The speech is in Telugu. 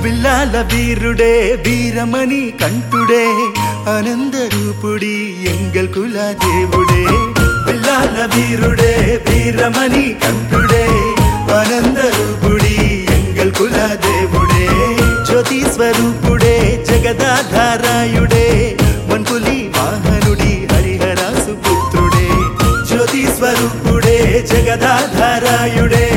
విల్లాల వీరుడే వీరమణి కంఠుడే ఆనంద రూపుడి ఎంగల్ కుల దేవుడే విల్లాల వీరుడే వీరమణి కంఠుడే ఆనంద రూపుడి ఎంగల్ కుల దేవుడే జ్యోతి స్వరూపుడే జగదాధారాయుడే మన్పులి వాహనుడి హరిహర సుపుత్రుడే జ్యోతి స్వరూపుడే జగదాధారాయుడే